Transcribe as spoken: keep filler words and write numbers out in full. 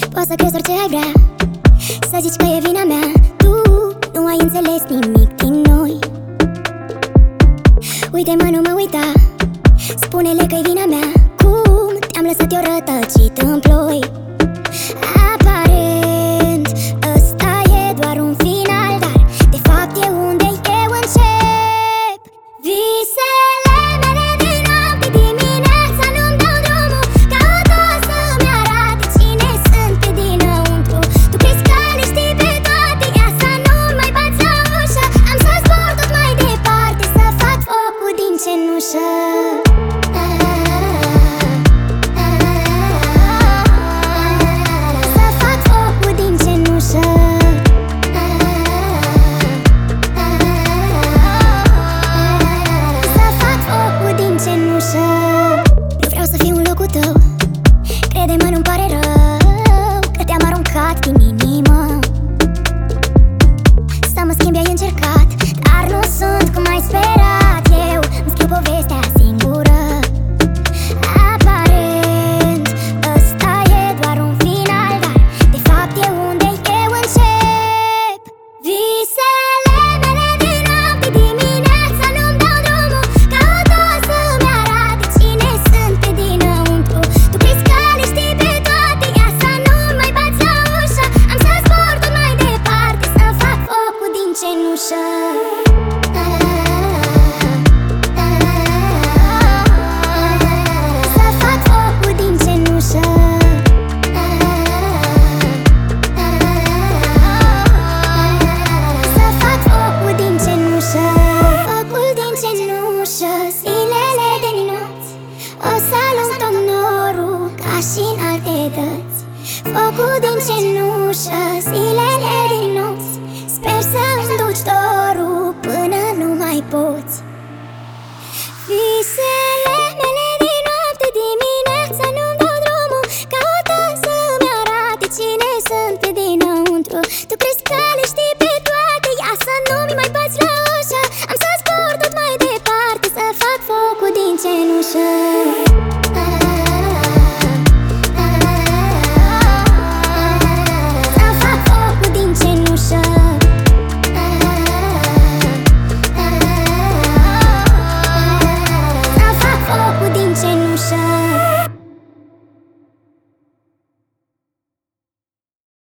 Poți să crezi orice ai vrea, să zici că e vina mea. Tu nu ai înțeles nimic din noi. Uite-mă, nu mă uita, spune-le că e vina mea. Cum te-am lăsat eu rătăcit în ploi. Aparent, ăsta e doar un final, dar de fapt e unde eu încep. Visele mele din noapte dimineața nu-mi dau drumul. Caut o să-mi arate cine sunt pe dinăuntru. Tu crezi că le știi pe toate, ia să nu mai bați la ușă. Am să zbor tot mai departe, să fac focul din cenușă. Nu vreau să fiu în locul tău, crede-mă, nu-mi pare rău că te-am aruncat din inimă. Să mă schimbi ai încercat, dar nu sunt cum ai sperat. Eu îmi scriu povestea singură. Aparent, ăsta e doar un final, dar de fapt e unde eu încep. Visele mele din noapte dimineața nu-mi dau drumul. Caut o să-mi arate cine sunt pe dinăuntru. Tu crezi că le știi pe toate, ia să nu mai bați la ușă. Am să zbor tot mai departe, să fac focul din cenușă. Să fac focul din cenușă. Să fac focul din cenușă. Focul din cenușă, zilele de nopți, o să luăm tot norul ca și în alte dăți. Focul din cenușă, zilele de nopți, sper să-mi duci tot.